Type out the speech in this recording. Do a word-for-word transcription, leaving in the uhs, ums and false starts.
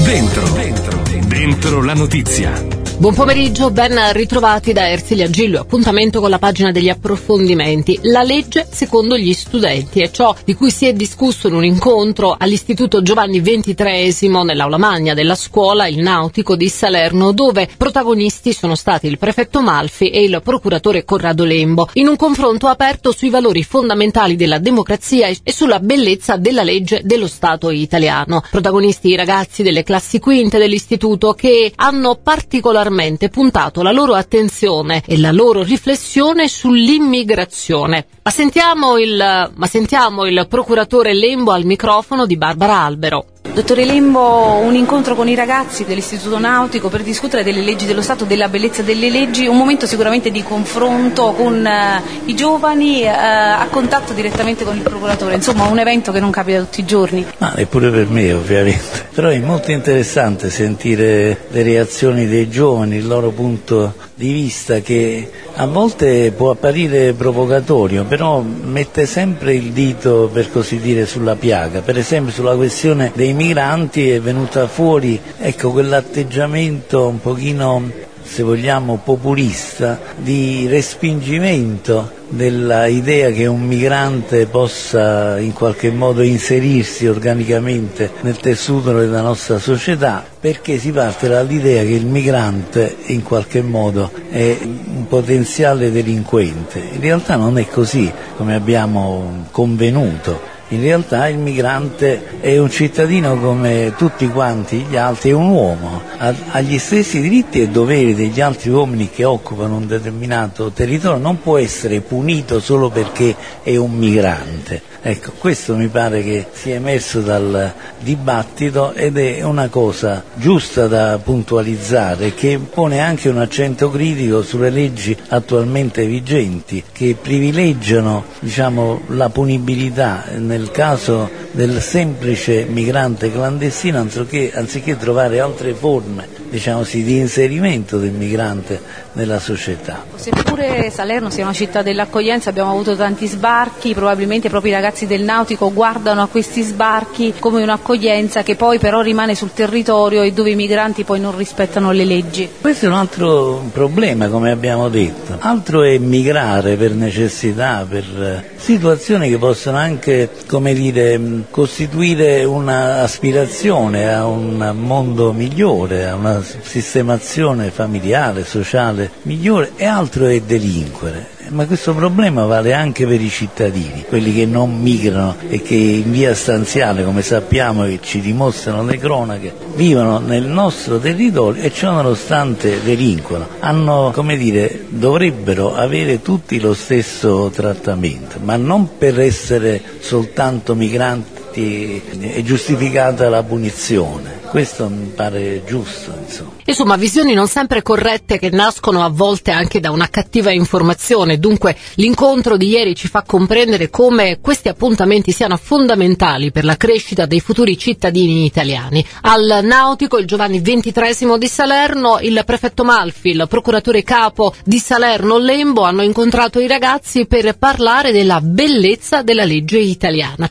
Dentro, dentro, dentro la notizia. Buon pomeriggio, ben ritrovati da Ersilia Gillo. Appuntamento con la pagina degli approfondimenti. La legge secondo gli studenti è ciò di cui si è discusso in un incontro all'Istituto Giovanni ventitreesimo nell'aula magna della scuola Il Nautico di Salerno, dove protagonisti sono stati il prefetto Malfi e il procuratore Corrado Lembo, in un confronto aperto sui valori fondamentali della democrazia e sulla bellezza della legge dello Stato italiano. Protagonisti i ragazzi delle classi quinte dell'istituto, che hanno particolarmente puntato la loro attenzione e la loro riflessione sull'immigrazione. Ma sentiamo il, ma sentiamo il procuratore Lembo al microfono di Barbara Albero. Dottore Lembo, un incontro con i ragazzi dell'Istituto Nautico per discutere delle leggi dello Stato, della bellezza delle leggi, un momento sicuramente di confronto con eh, i giovani, eh, a contatto direttamente con il procuratore, insomma un evento che non capita tutti i giorni. Ma neppure per me ovviamente, però è molto interessante sentire le reazioni dei giovani, il loro punto di vista, che a volte può apparire provocatorio, però mette sempre il dito, per così dire, sulla piaga. Per esempio sulla questione dei migranti è venuta fuori, ecco, quell'atteggiamento un pochino, se vogliamo, populista, di respingimento dell'idea che un migrante possa in qualche modo inserirsi organicamente nel tessuto della nostra società, perché si parte dall'idea che il migrante in qualche modo è un potenziale delinquente. In realtà non è così, come abbiamo convenuto. In realtà il migrante è un cittadino come tutti quanti gli altri, è un uomo, ha, ha gli stessi diritti e doveri degli altri uomini che occupano un determinato territorio, non può essere punito solo perché è un migrante. Ecco, questo mi pare che sia emerso dal dibattito ed è una cosa giusta da puntualizzare, che pone anche un accento critico sulle leggi attualmente vigenti, che privilegiano, diciamo, la punibilità nel caso del semplice migrante clandestino anziché, anziché trovare altre forme, diciamo così, di inserimento del migrante nella società. Seppure Salerno sia una città dell'accoglienza, abbiamo avuto tanti sbarchi, probabilmente proprio i ragazzi del Nautico guardano a questi sbarchi come un'accoglienza che poi però rimane sul territorio e dove i migranti poi non rispettano le leggi. Questo è un altro problema, come abbiamo detto. Altro è migrare per necessità, per situazioni che possono anche, come dire, costituire un'aspirazione a un mondo migliore, a una sistemazione familiare, sociale migliore, e altro è delinquere. Ma questo problema vale anche per i cittadini, quelli che non migrano e che in via stanziale, come sappiamo e ci dimostrano le cronache, vivono nel nostro territorio e ciò nonostante delinquono. Hanno, come dire, dovrebbero avere tutti lo stesso trattamento, ma non per essere soltanto migranti è giustificata la punizione. Questo mi pare giusto, insomma. Insomma, visioni non sempre corrette che nascono a volte anche da una cattiva informazione. Dunque, l'incontro di ieri ci fa comprendere come questi appuntamenti siano fondamentali per la crescita dei futuri cittadini italiani. Al Nautico, il Giovanni ventitreesimo di Salerno, il prefetto Malfi, il procuratore capo di Salerno Lembo hanno incontrato i ragazzi per parlare della bellezza della legge italiana.